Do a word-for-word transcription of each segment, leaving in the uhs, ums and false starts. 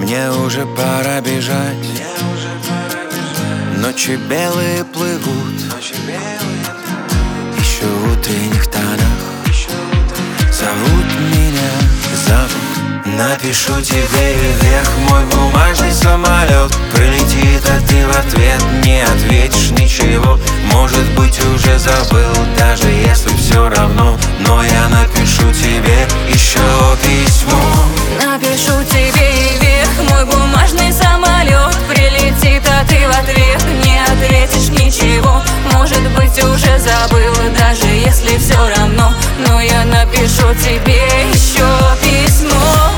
Мне уже пора бежать, ночи белые плывут, еще в утренних тонах зовут меня, зовут. Напишу тебе вверх мой бумажный самолет, прилетит, а ты в ответ не ответишь ничего. Может быть, уже забыл, даже если все равно, но я напишу тебе еще письмо. Напишу тебе вверх мой бумажный самолет, прилетит, а ты в ответ не ответишь ничего. Может быть, уже забыл, даже если все равно, но я напишу тебе еще письмо.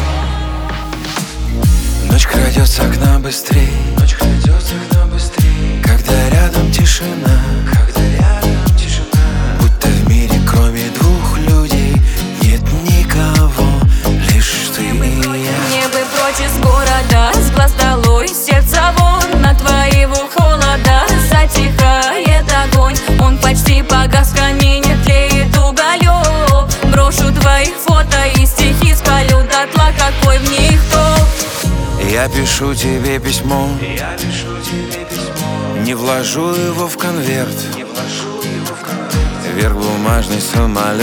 Ночь крадется к нам быстрей, ночь крадется к нам быстрей, когда рядом тишина, когда рядом тишина. Будто в мире кроме двух людей нет никого, лишь ты и я. Мне бы прочь из города, с глаз долой, сердце вон, на твоего холода затихает огонь. Он почти погас, в камине тлеет уголек. Брошу твоих фото и стихи спалю дотла, какой в них толк. Я пишу тебе письмо, я пишу тебе письмо, не вложу его в конверт, не вложу его в конверт. Вверх бумажный самолет,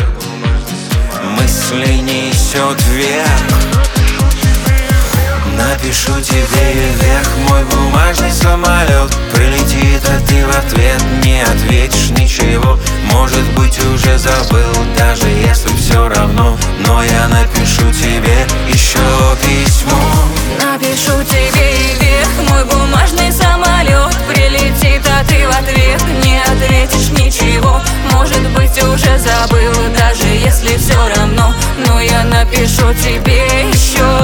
мысли несет вверх. Напишу тебе вверх мой бумажный самолет, прилетит, а ты в ответ не ответишь ничего. Может быть, уже забыл, даже если все равно, но я напишу тебе еще письмо. Напишу тебе вверх мой бумажный самолет, прилетит, а ты в ответ не ответишь ничего. Может быть, уже забыл, даже если все равно, но я напишу тебе еще